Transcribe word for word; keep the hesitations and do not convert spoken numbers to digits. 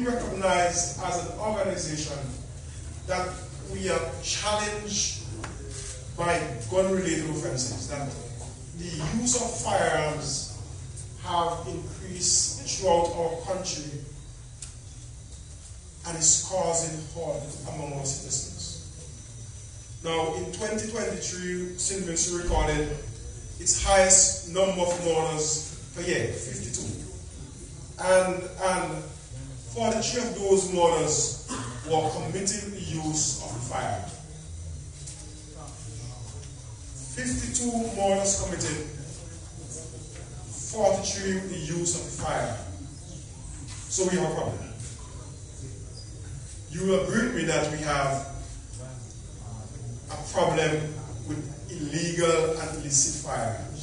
recognize as an organization that we are challenged by gun-related offenses, that the use of firearms have increased throughout our country and is causing harm among our citizens. Now, in twenty twenty-three, Saint Vincent recorded its highest number of murders per year, fifty-two. And, and forty-three of those murders were committing the use of the firearm. fifty-two murders committed, forty-three with the use of the firearm. So we have a problem. You will agree with me that we have a problem with illegal and illicit firearms.